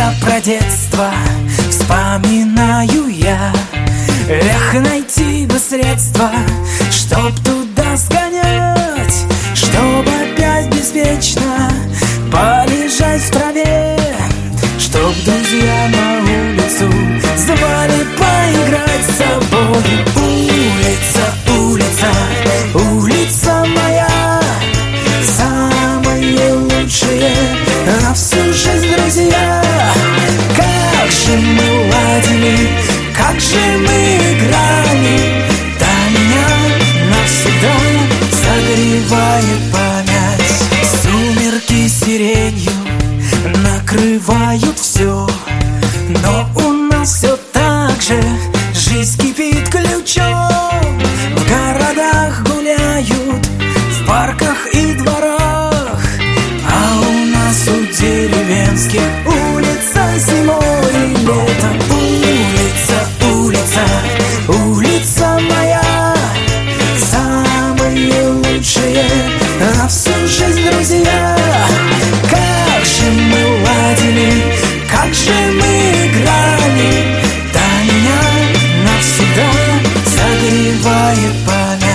Когда про детство вспоминаю я, эх, найти бы средства, чтоб туда сгонять, чтоб опять беспечно полежать в траве, чтоб друзья на улицу звали поиграть с собой. Улица, улица, улица моя, самые лучшие на всю жизнь друзья. Как же мы ладили, как же мы играли, да меня навсегда согревает память. Сумерки сиренью накрывают все, но у нас все так же жизнь кипит ключом. В городах гуляют, в парках и дворах, а у нас у деревенских улица зимой и летом. Улица, улица, улица моя, самые лучшие на всю жизнь друзья. Как же мы ладили, как же мы играли, да меня навсегда согревает память.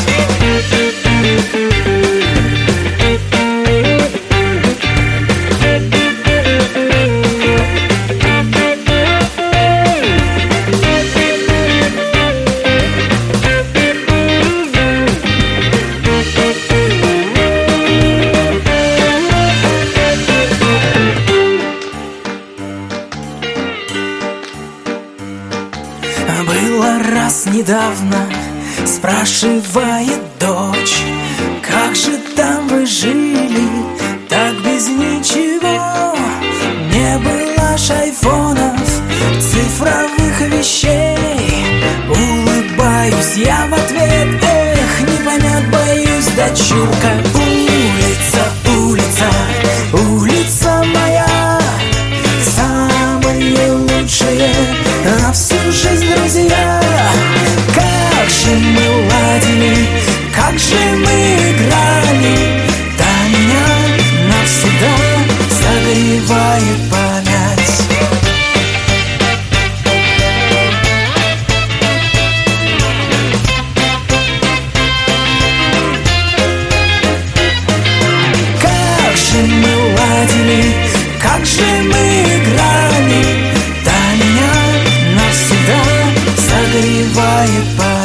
Было раз недавно, спрашивает дочь, как же там вы жили, так без ничего. Не было ж айфонов, цифровых вещей. Улыбаюсь я в ответ, эх, не понять боюсь, дочурка. Улица, улица, улица моя, самые лучшие на всю жизнь друзья. Как же мы ладили, как же мы играли, да меня навсегда согревает память. Как же мы ладили, как же мы играли, да меня навсегда согревает память.